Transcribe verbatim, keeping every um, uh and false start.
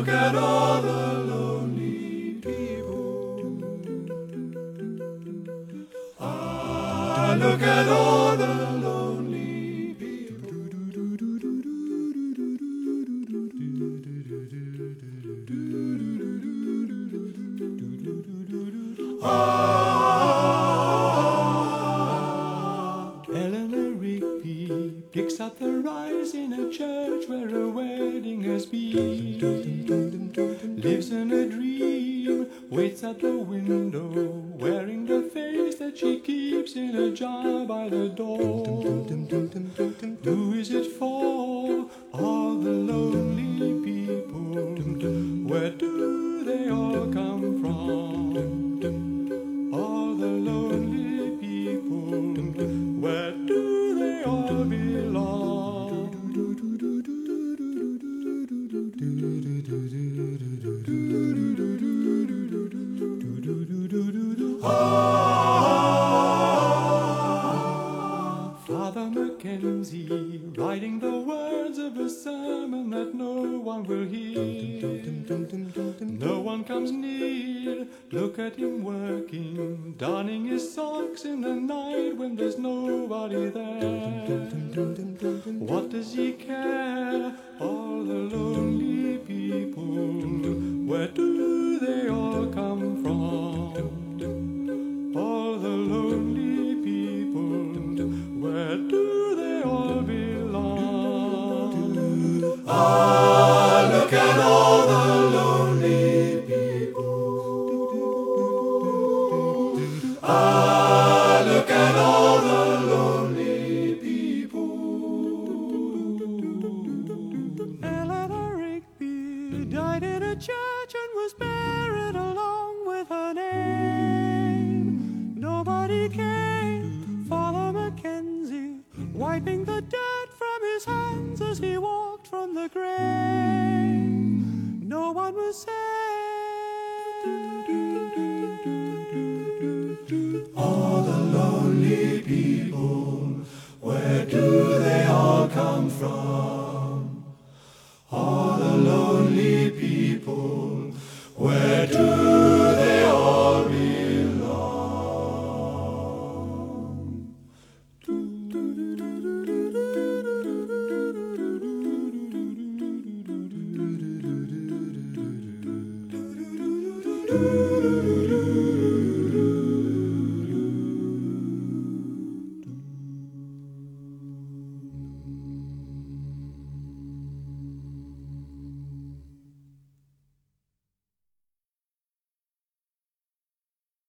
look at all the lonely people. Ah, look at all the lonely people. Ah, Eleanor Rigby picks up the rice in a church where a wedding has been. Lives in a dream, waits at the window, wearing the face that she keeps in a jar by the door. Who is it for? All the lonely people. Where do they all come from? All the lonely people. Where do they all belong? Ah, Father Mackenzie, writing the words of a sermon that no one will hear. No one comes near, look at him working, darning his socks in the night when there's nobody there. What does he care? All the lonely people, where do they all come from? All the lonely people, where do they all belong? Ah, look at all the lonely people. Ah, look at all the lonely people. Eleanor Rigby died in a church and was buried along with her name. Nobody came. Father Mackenzie, wiping the dirt from his hands as he walked from the grave. No one was saved. All the lonely people, where do they all come from? All the lonely people, where do they all belong? Do